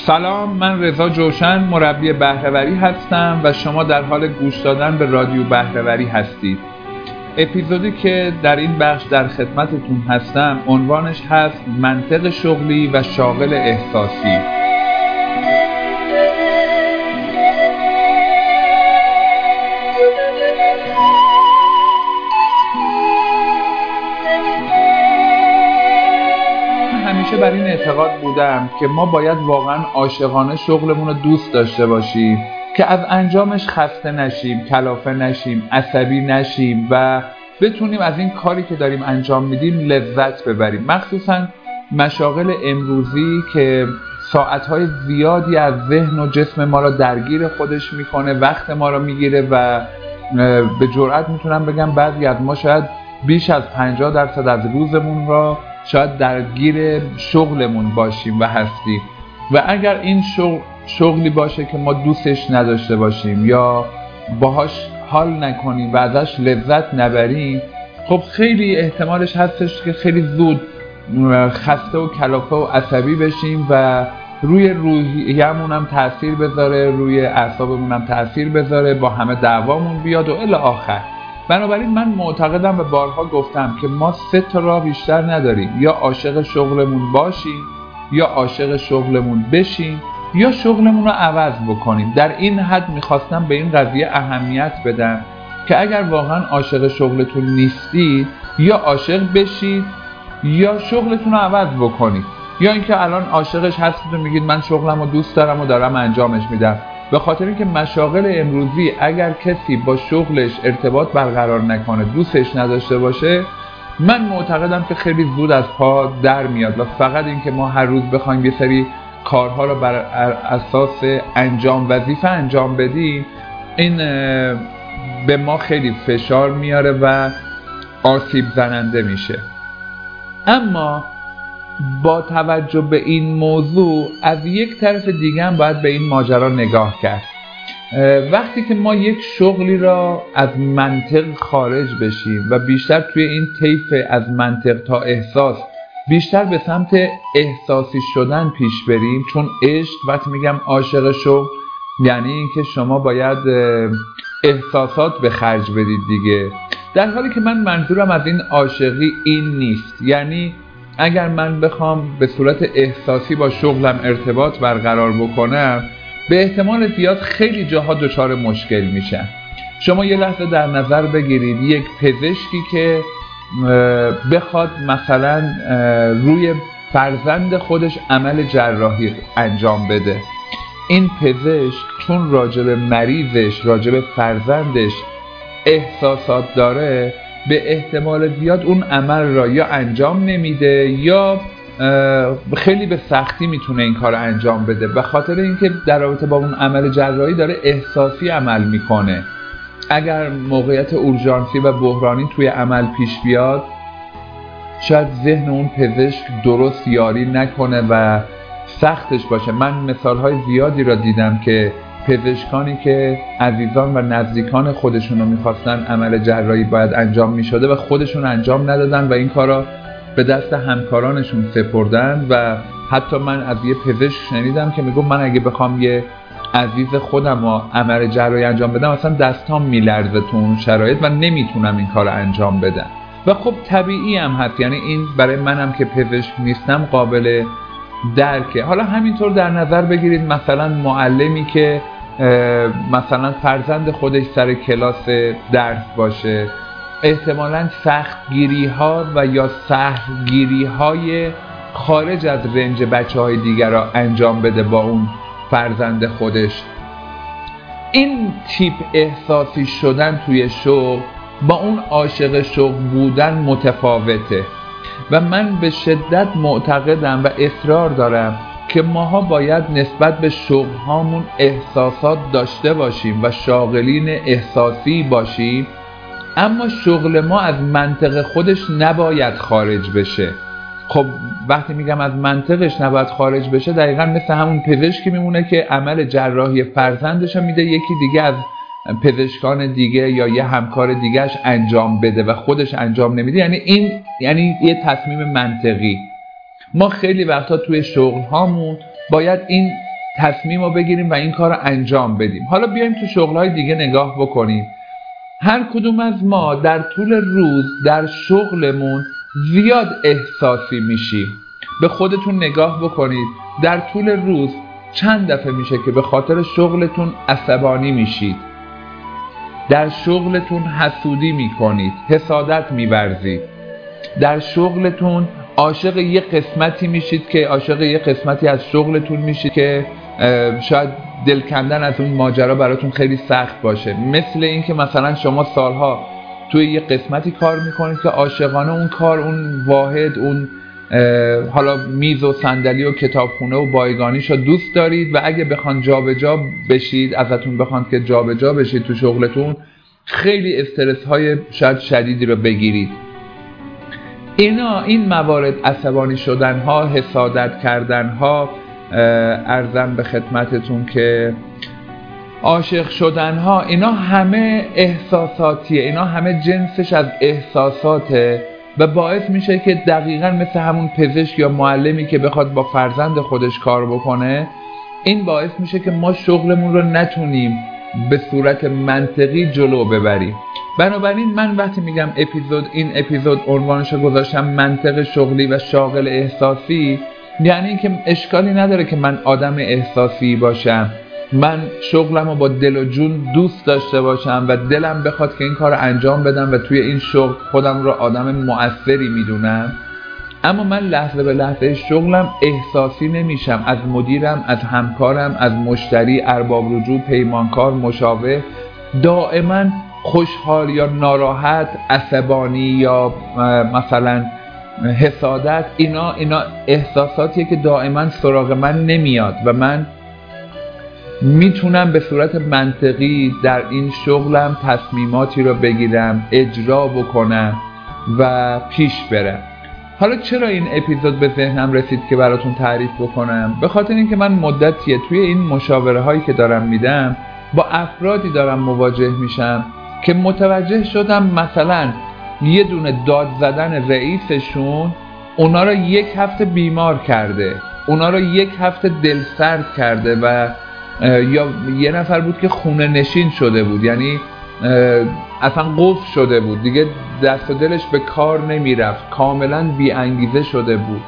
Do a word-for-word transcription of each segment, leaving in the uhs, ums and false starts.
سلام، من رضا جوشن مربی بهره‌وری هستم و شما در حال گوش دادن به رادیو بهره‌وری هستید. اپیزودی که در این بخش در خدمتتون هستم عنوانش هست منطق شغلی و شاغل احساسی. همیشه بر این اعتقاد بودم که ما باید واقعا عاشقانه شغلمون رو دوست داشته باشیم که از انجامش خسته نشیم، کلافه نشیم، عصبی نشیم و بتونیم از این کاری که داریم انجام میدیم لذت ببریم. مخصوصا مشاغل امروزی که ساعتهای زیادی از ذهن و جسم ما رو درگیر خودش میکنه، وقت ما رو میگیره و به جرئت میتونم بگم بعضی از ما شاید بیش از پنجاه درصد از روزمون را شاید درگیر شغلمون باشیم و هستیم و اگر این شغل شغلی باشه که ما دوستش نداشته باشیم یا باهاش حال نکنیم و ازش لذت نبریم، خب خیلی احتمالش هستش که خیلی زود خسته و کلافه و عصبی بشیم و روی روحیه‌مون هم تأثیر بذاره، روی اعصابمون هم تأثیر بذاره، با همه دعوامون بیاد و الی آخر. بنابراین من معتقدم و بارها گفتم که ما سه تا راه بیشتر نداریم: یا عاشق شغلمون باشیم، یا عاشق شغلمون بشیم، یا شغلمون رو عوض بکنیم. در این حد میخواستم به این قضیه اهمیت بدم که اگر واقعا عاشق شغلتون نیستید، یا عاشق بشید یا شغلتون رو عوض بکنید، یا اینکه الان عاشقش هستید و میگید من شغلمو دوست دارم و دارم انجامش میدم. به خاطر اینکه مشاغل امروزی اگر کسی با شغلش ارتباط برقرار نکنه، دوستش نداشته باشه، من معتقدم که خیلی زود از پا در میاد و فقط اینکه ما هر روز بخوایم یه سری کارها رو بر اساس انجام وظیفه انجام بدیم، این به ما خیلی فشار میاره و آسیب زننده میشه. اما با توجه به این موضوع از یک طرف دیگه هم باید به این ماجرا نگاه کرد. وقتی که ما یک شغلی را از منطق خارج بشیم و بیشتر توی این طیف از منطق تا احساس بیشتر به سمت احساسی شدن پیش بریم، چون عشق، وقتی میگم عاشق شغل یعنی اینکه شما باید احساسات به خرج بدید دیگه، در حالی که من منظورم از این عاشقی این نیست. یعنی اگر من بخوام به صورت احساسی با شغلم ارتباط برقرار بکنم، به احتمال زیاد خیلی جاها دچار مشکل میشم. شما یه لحظه در نظر بگیرید یک پزشکی که بخواد مثلا روی فرزند خودش عمل جراحی انجام بده، این پزشک چون راجب مریضش، راجب فرزندش احساسات داره، به احتمال زیاد اون عمل را یا انجام نمیده یا خیلی به سختی میتونه این کار انجام بده، به خاطر اینکه در رابطه با اون عمل جراحی داره احساسی عمل میکنه. اگر موقعیت اورژانسی و بحرانی توی عمل پیش بیاد، شاید ذهن اون پزشک درست یاری نکنه و سختش باشه. من مثالهای زیادی را دیدم که پزشکانی که عزیزان و نزدیکان خودشون رو میخواستن عمل جراحی باید انجام میشده و خودشون انجام ندادن و این کارا به دست همکارانشون سپردن. و حتی من از یه پزشک شنیدم که میگم من اگه بخوام یه عزیز خودم رو عمل جراحی انجام بدم، اصلا دستام میلرزه تو اون شرایط و نمیتونم این کار رو انجام بدم. و خب طبیعی هم هست، یعنی این برای منم که پزشک نیستم قابل درکه. حالا همینطور در نظر بگیرید مثلا معلمی که مثلا فرزند خودش سر کلاس درس باشه، احتمالاً سختگیری ها و یا سهلگیری های خارج از رنج بچه های دیگر را انجام بده با اون فرزند خودش. این تیپ احساسی شدن توی شغل با اون عاشق شغل بودن متفاوته و من به شدت معتقدم و اصرار دارم که ماها باید نسبت به شغل هامون احساسات داشته باشیم و شاغلین احساسی باشیم، اما شغل ما از منطق خودش نباید خارج بشه. خب وقتی میگم از منطقش نباید خارج بشه، دقیقاً مثل همون پزشکی میمونه که عمل جراحی فرزندش رو میده یکی دیگه از پزشکان دیگه یا یه همکار دیگهش انجام بده و خودش انجام نمیده. یعنی این یعنی یه تصمیم منطقی. ما خیلی وقتا توی شغل هامون باید این تصمیم رو بگیریم و این کار رو انجام بدیم. حالا بیایم تو شغل‌های دیگه نگاه بکنیم. هر کدوم از ما در طول روز در شغلمون زیاد احساسی میشیم. به خودتون نگاه بکنید، در طول روز چند دفعه میشه که به خاطر شغلتون عصبانی میشید، در شغلتون حسودی میکنید، حسادت میورزید، در شغلتون عاشق یه قسمتی میشید که عاشق یه قسمتی از شغلتون میشید که شاید دل کندن از اون ماجرا براتون خیلی سخت باشه. مثل این که مثلا شما سالها توی یه قسمتی کار میکنید که عاشقانه اون کار، اون واحد، اون حالا میز و صندلی و کتابخونه و بایگانیشو دوست دارید و اگه بخوان جابجا بشید، ازتون بخوان که جابجا بشید تو شغلتون، خیلی استرس های شاید شدیدی رو بگیرید. اینا این موارد، عصبانی شدن ها، حسادت کردن ها، عرضم به خدمتتون که عاشق شدن ها، اینا همه احساساتیه، اینا همه جنسش از احساساته و باعث میشه که دقیقاً مثل همون پزشک یا معلمی که بخواد با فرزند خودش کار بکنه، این باعث میشه که ما شغلمون رو نتونیم به صورت منطقی جلو ببریم. بنابراین من وقتی میگم اپیزود، این اپیزود عنوانشو گذاشتم منطق شغلی و شاغل احساسی، یعنی که اشکالی نداره که من آدم احساسی باشم، من شغلمو با دل و جون دوست داشته باشم و دلم بخواد که این کار رو انجام بدم و توی این شغل خودم رو آدم مؤثری میدونم، اما من لحظه به لحظه شغلم احساسی نمیشم. از مدیرم، از همکارم، از مشتری، ارباب رجوع، پیمانکار، مشاور دائما خوشحال یا ناراحت، عصبانی یا مثلا حسادت، اینا اینا احساساتیه که دائما سراغ من نمیاد و من میتونم به صورت منطقی در این شغلم تصمیماتی رو بگیرم، اجرا بکنم و پیش برم. حالا چرا این اپیزود به ذهنم رسید که براتون تعریف بکنم؟ به خاطر اینکه من مدتیه توی این مشاوره هایی که دارم میدم با افرادی دارم مواجه میشم که متوجه شدم مثلا یه دونه داد زدن رئیسشون اونا رو یک هفته بیمار کرده، اونا رو یک هفته دلسرد کرده و یا یه نفر بود که خونه نشین شده بود، یعنی اصلا قفل شده بود، دیگه دست و دلش به کار نمیرفت، کاملا بی انگیزه شده بود.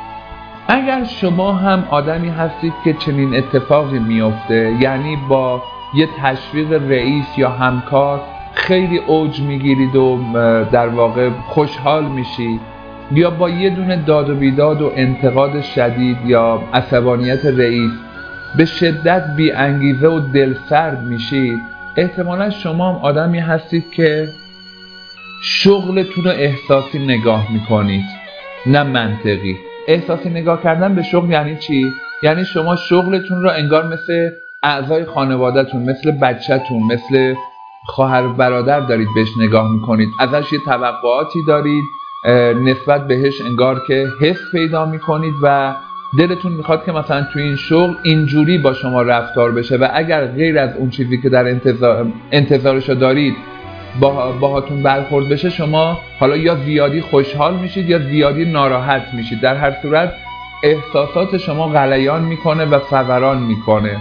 اگر شما هم آدمی هستید که چنین اتفاقی میفته، یعنی با یه تشویق رئیس یا همکار خیلی اوج میگیرید و در واقع خوشحال میشید، یا با یه دونه داد و بیداد و انتقاد شدید یا عصبانیت رئیس به شدت بی انگیزه و دلسرد میشید، احتمالا شما هم آدمی هستید که شغلتون رو احساسی نگاه میکنید، نه منطقی. احساسی نگاه کردن به شغل یعنی چی؟ یعنی شما شغلتون رو انگار مثل اعضای خانواده‌تون، مثل بچه‌تون، مثل خواهر برادر دارید بهش نگاه میکنید، ازش یه توقعاتی دارید، نسبت بهش انگار که حس پیدا میکنید و دلتون میخواد که مثلا توی این شغل اینجوری با شما رفتار بشه و اگر غیر از اون چیزی که در انتظار انتظارشو دارید با باهاتون برخورد بشه، شما حالا یا زیادی خوشحال میشید یا زیادی ناراحت میشید. در هر صورت احساسات شما غلیان میکنه و فوران میکنه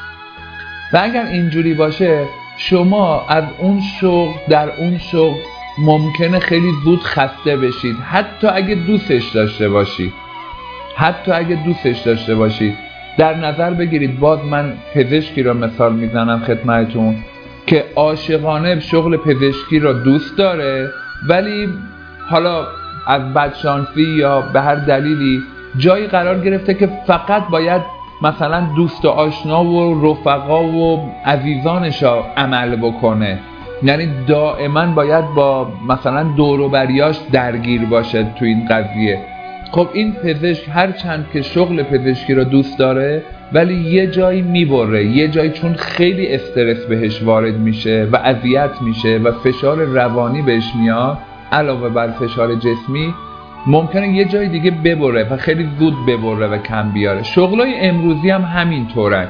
و اگر اینجوری باشه شما از اون شغل، در اون شغل ممکنه خیلی زود خسته بشید، حتی اگه دوستش داشته باشید حتی اگه دوستش داشته باشید در نظر بگیرید، باز من پزشکی رو مثال میزنم خدمتتون که عاشقانه شغل پزشکی رو دوست داره، ولی حالا از بدشانسی یا به هر دلیلی جایی قرار گرفته که فقط باید مثلا دوست و آشنا و رفقا و عزیزانش رو عمل بکنه، یعنی دائما باید با مثلا دور و بریاش درگیر باشه تو این قضیه. خب این پزشک هر چند که شغل پزشکی رو دوست داره ولی یه جایی میبره، یه جایی چون خیلی استرس بهش وارد میشه و اذیت میشه و فشار روانی بهش میاد علاوه بر فشار جسمی، ممکنه یه جای دیگه ببره و خیلی زود ببره و کم بیاره. شغلای امروزی هم همین طوره.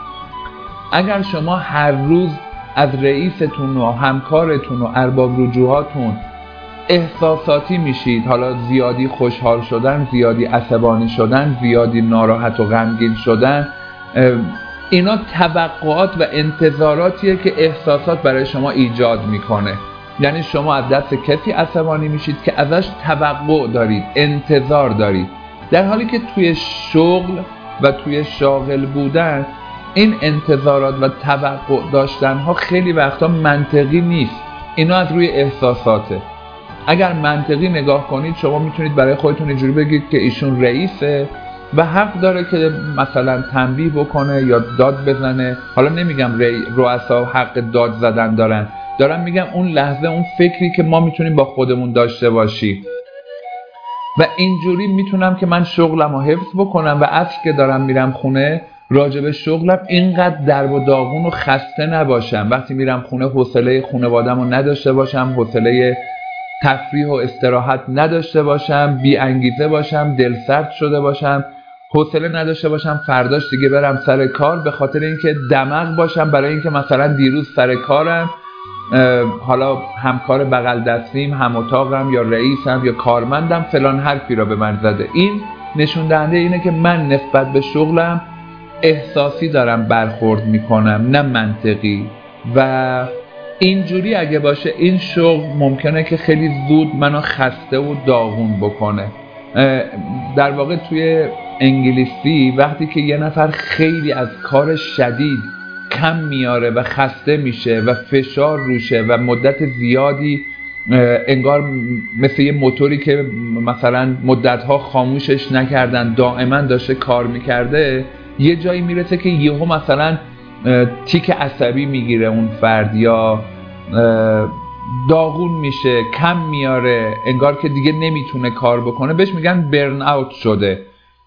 اگر شما هر روز از رئیستون و همکارتون و ارباب رجوعاتون احساساتی میشید، حالا زیادی خوشحال شدن، زیادی عصبانی شدن، زیادی ناراحت و غمگین شدن، اینا توقعات و انتظاراتیه که احساسات برای شما ایجاد میکنه. یعنی شما از دست کسی عصبانی میشید که ازش توقع دارید، انتظار دارید، در حالی که توی شغل و توی شاغل بودن این انتظارات و توقع داشتن ها خیلی وقتا منطقی نیست. اینا از روی احساساته. اگر منطقی نگاه کنید شما میتونید برای خودتون اینجوری بگید که ایشون رئیسه و حق داره که مثلا تنبیه بکنه یا داد بزنه. حالا نمیگم رؤسا حق داد زدن دارن، دارم میگم اون لحظه اون فکری که ما میتونیم با خودمون داشته باشیم و اینجوری میتونم که من شغلم رو حفظ بکنم و عصر که دارم میرم خونه راجع به شغلم اینقدر درب و داغون و خسته نباشم. وقتی میرم خونه حوصله خانواده‌مو نداشته باشم، حوصله تفریح و استراحت نداشته باشم، بی انگیزه باشم، دلسرد شده باشم، حوصله نداشته باشم فرداش دیگه برم سر کار به خاطر اینکه دماغ باشم برای اینکه مثلا دیروز سر کارم حالا همکار بغل دستیم، هم اتاقم یا رئیسم یا کارمندم فلان حرفی را به من زده. این نشون دهنده اینه که من نسبت به شغلم احساسی دارم برخورد میکنم نه منطقی و اینجوری اگه باشه این شغل ممکنه که خیلی زود منو خسته و داغون بکنه. در واقع توی انگلیسی وقتی که یه نفر خیلی از کار شدید کم میاره و خسته میشه و فشار روشه و مدت زیادی انگار مثل یه موتوری که مثلا مدتها خاموشش نکردن دائما داشته کار میکرده، یه جایی میرسه که یهو مثلا تیک عصبی میگیره اون فرد یا داغون میشه، کم میاره، انگار که دیگه نمیتونه کار بکنه. بهش میگن برن اوت شده.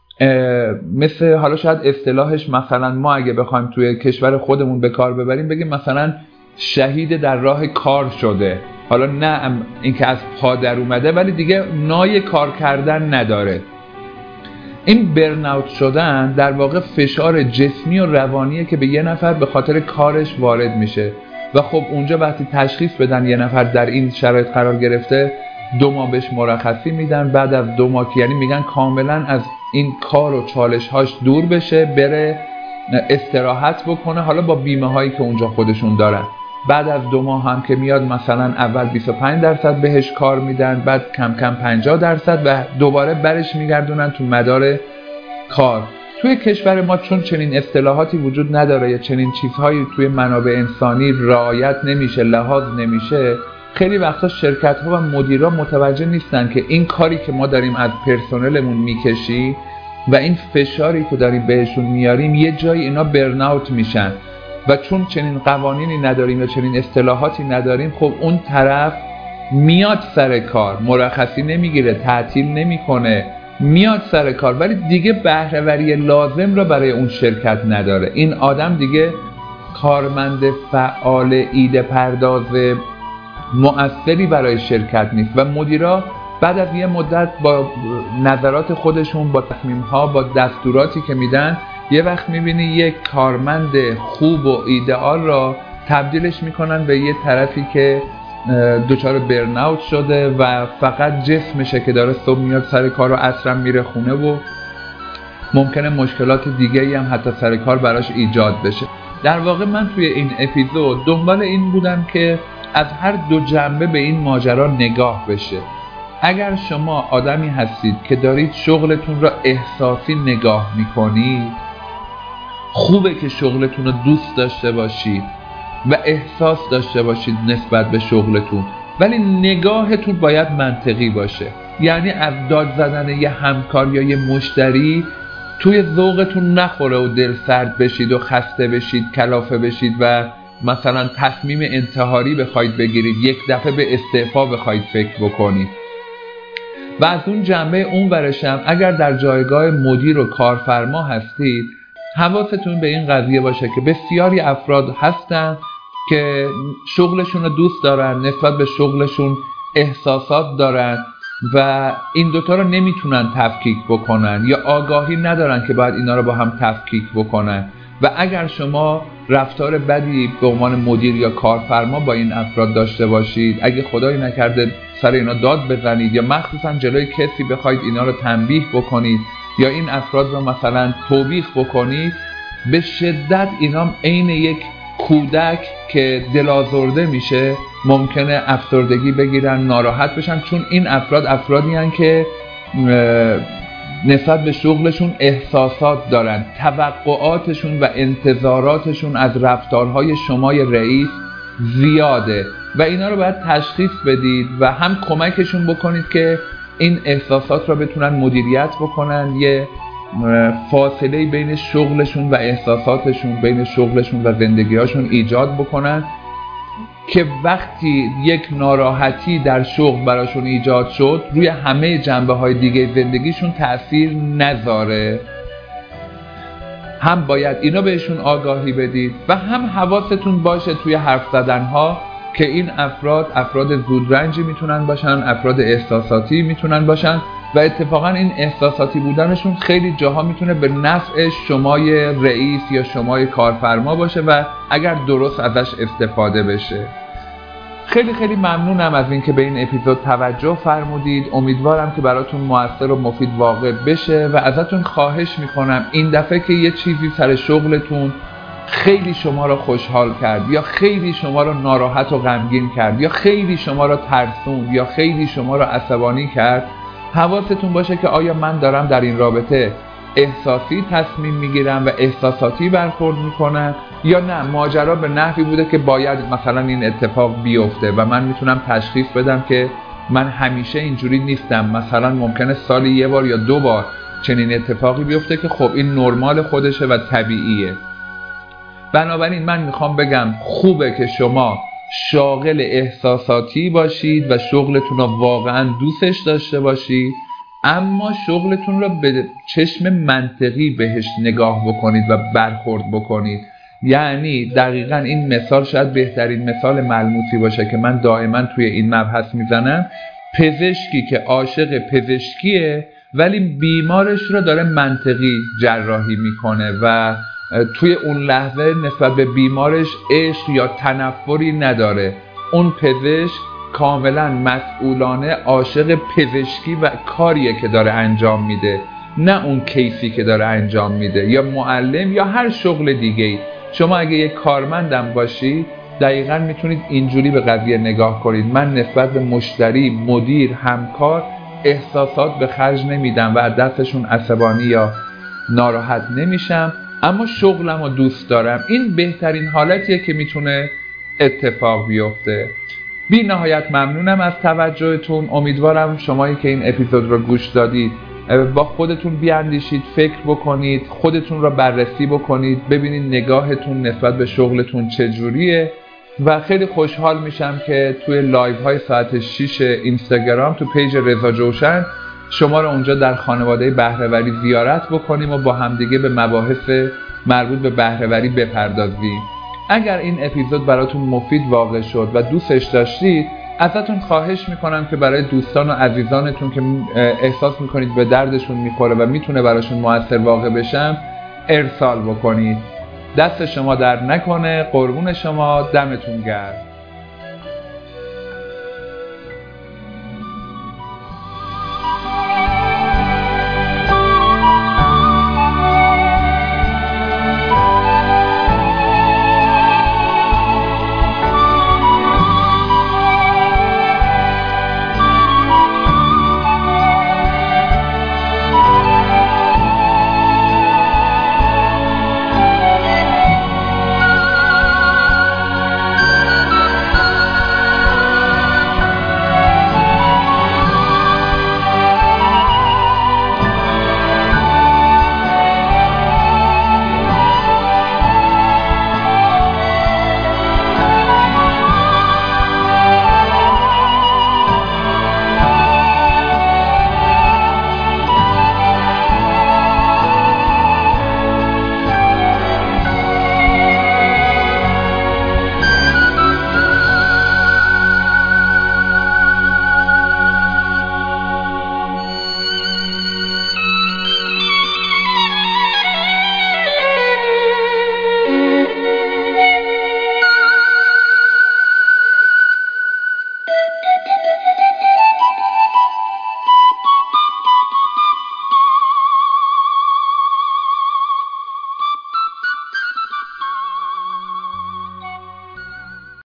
مثل حالا شاید اصطلاحش مثلا ما اگه بخوایم توی کشور خودمون به کار ببریم بگیم مثلا شهید در راه کار شده. حالا نه اینکه از پا در اومده ولی دیگه نای کار کردن نداره. این برن اوت شدن در واقع فشار جسمی و روانیه که به یه نفر به خاطر کارش وارد میشه و خب اونجا وقتی تشخیص بدن یه نفر در این شرایط قرار گرفته دو ماه بهش مرخصی میدن. بعد از دو ماه یعنی میگن کاملا از این کار و چالش هاش دور بشه، بره استراحت بکنه، حالا با بیمه هایی که اونجا خودشون دارن. بعد از دو ماه هم که میاد مثلا اول بیست و پنج درصد بهش کار میدن، بعد کم کم پنجاه درصد و دوباره برش میگردونن تو مدار کار. توی کشور ما چون چنین اصطلاحاتی وجود نداره یا چنین چیزهایی توی منابع انسانی رعایت نمیشه، لحاظ نمیشه، خیلی وقتا شرکت ها و مدیرا متوجه نیستن که این کاری که ما داریم از پرسنلمون میکشی و این فشاری که داریم بهشون میاریم یه جایی اینا برن اوت میشن و چون چنین قوانینی نداریم یا چنین اصطلاحاتی نداریم خب اون طرف میاد سر کار، مرخصی نمیگیره، تعطیل نمیکنه، میاد سر کار ولی دیگه بهره‌وری لازم رو برای اون شرکت نداره. این آدم دیگه کارمند فعال ایده پرداز مؤثری برای شرکت نیست و مدیرا بعد از یه مدت با نظرات خودشون، با تصمیم‌ها، با دستوراتی که میدن یه وقت میبینی یک کارمند خوب و ایدئال را تبدیلش میکنن به یه طرفی که دچار برن اوت شده و فقط جسمشه که داره صبح میاد سر کار و عصرم میره خونه و ممکنه مشکلات دیگه‌ای هم حتی سر کار براش ایجاد بشه. در واقع من توی این اپیزود دنبال این بودم که از هر دو جنبه به این ماجرا نگاه بشه. اگر شما آدمی هستید که دارید شغلتون را احساسی نگاه میکنید، خوبه که شغلتون رو دوست داشته باشید و احساس داشته باشید نسبت به شغلتون، ولی نگاهتون باید منطقی باشه. یعنی از داد زدن یه همکار یا یه مشتری توی ذوقتون نخوره و دل سرد بشید و خسته بشید، کلافه بشید و مثلا تصمیم انتحاری بخواید بگیرید، یک دفعه به استعفا بخواید فکر بکنید. و از اون جنبه اون ورشم اگر در جایگاه مدیر و کارفرما هستید حواستون به این قضیه باشه که بسیاری افراد هستن که شغلشون رو دوست دارن، نسبت به شغلشون احساسات دارن و این دوتا رو نمیتونن تفکیک بکنن یا آگاهی ندارن که باید اینا رو با هم تفکیک بکنن. و اگر شما رفتار بدی به عنوان مدیر یا کارفرما با این افراد داشته باشید، اگه خدایی نکرده سر اینا داد بزنید یا مخصوصا جلوی کسی بخواید اینا رو تنبیه بکنید یا این افراد رو مثلا توبیخ بکنید، به شدت اینا عین یک کودک که دلازرده میشه ممکنه افسردگی بگیرن، ناراحت بشن، چون این افراد افرادی هستن که نسبت به شغلشون احساسات دارن، توقعاتشون و انتظاراتشون از رفتارهای شمای رئیس زیاده و اینا رو باید تشخیص بدید و هم کمکشون بکنید که این احساسات رو بتونن مدیریت بکنن، یه فاصله بین شغلشون و احساساتشون، بین شغلشون و زندگی‌هاشون ایجاد بکنن که وقتی یک ناراحتی در شغل براشون ایجاد شد روی همه جنبه‌های دیگه زندگیشون تأثیر نذاره. هم باید اینا بهشون آگاهی بدید و هم حواستون باشه توی حرف زدنها که این افراد افراد زودرنجی میتونن باشن، افراد احساساتی میتونن باشن و اتفاقا این احساساتی بودنشون خیلی جاها میتونه به نفع شمای رئیس یا شمای کارفرما باشه و اگر درست ازش استفاده بشه. خیلی خیلی ممنونم از اینکه به این اپیزود توجه فرمودید. امیدوارم که براتون موثر و مفید واقع بشه و ازتون خواهش میکنم این دفعه که یه چیزی سر شغلتون خیلی شما رو خوشحال کرد یا خیلی شما رو ناراحت و غمگین کرد یا خیلی شما رو ترسوند یا خیلی شما رو عصبانی کرد، حواستون باشه که آیا من دارم در این رابطه احساسی تصمیم میگیرم و احساساتی برخورد میکنم یا نه ماجرا به نحوی بوده که باید مثلا این اتفاق بیفته و من میتونم تشخیص بدم که من همیشه اینجوری نیستم، مثلا ممکنه سالی یه بار یا دو بار چنین اتفاقی بیفته که خب این نرمال خودشه و طبیعیه. بنابراین من میخوام بگم خوبه که شما شاغل احساساتی باشید و شغلتون رو واقعا دوستش داشته باشید، اما شغلتون رو به چشم منطقی بهش نگاه بکنید و برخورد بکنید. یعنی دقیقاً این مثال شاید بهترین مثال ملموسی باشه که من دائما توی این مبحث میزنم. پزشکی که عاشق پزشکیه ولی بیمارش رو داره منطقی جراحی میکنه و توی اون لحظه نسبت به بیمارش عشق یا تنفری نداره. اون پزشک کاملا مسئولانه عاشق پزشکی و کاریه که داره انجام میده، نه اون کیسی که داره انجام میده، یا معلم یا هر شغل دیگه. شما اگه یک کارمندم باشی دقیقاً میتونید اینجوری به قضیه نگاه کنید. من نسبت به مشتری، مدیر، همکار احساسات به خرج نمیدم و دستشون عصبانی یا ناراحت نمیشم، اما شغلم رو دوست دارم. این بهترین حالتیه که میتونه اتفاق بیفته. بی نهایت ممنونم از توجهتون. امیدوارم شمایی که این اپیزود رو گوش دادید با خودتون بیاندیشید، فکر بکنید، خودتون رو بررسی بکنید، ببینید نگاهتون نسبت به شغلتون چجوریه و خیلی خوشحال میشم که توی لایو های ساعت شش اینستاگرام تو پیج رضا جوشن شما رو اونجا در خانواده بهره‌وری زیارت بکنیم و با همدیگه به مباحث مربوط به بهره‌وری بپردازیم. اگر این اپیزود براتون مفید واقع شد و دوستش داشتید، ازتون خواهش میکنم که برای دوستان و عزیزانتون که احساس میکنید به دردشون میخوره و میتونه براشون مؤثر واقع بشم ارسال بکنید. دست شما درد نکنه. قربون شما، دمتون گرم.